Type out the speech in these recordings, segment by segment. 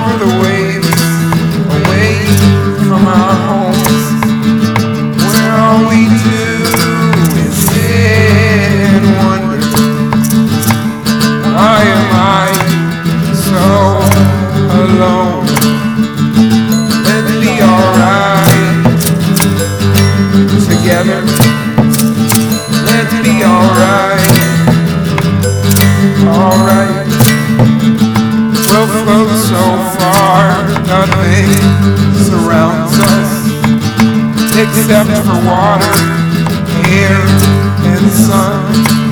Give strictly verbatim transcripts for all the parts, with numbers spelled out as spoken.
over the waves, away from our homes, where all we do is sit and wonder, why am I so alone? Let's be alright together. Let's be alright, alright. We'll float so far, nothing surrounds us except for water, air, and sun.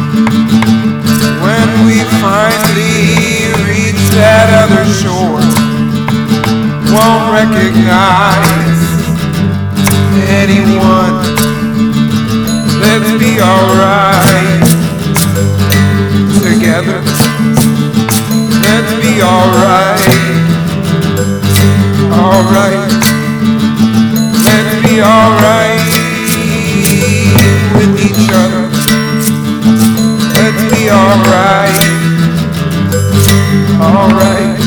When we finally reach that other shore, won't recognize anyone. Let's be alright together. Let's be alright, alright. Let's be alright with each other. Let's be alright, alright.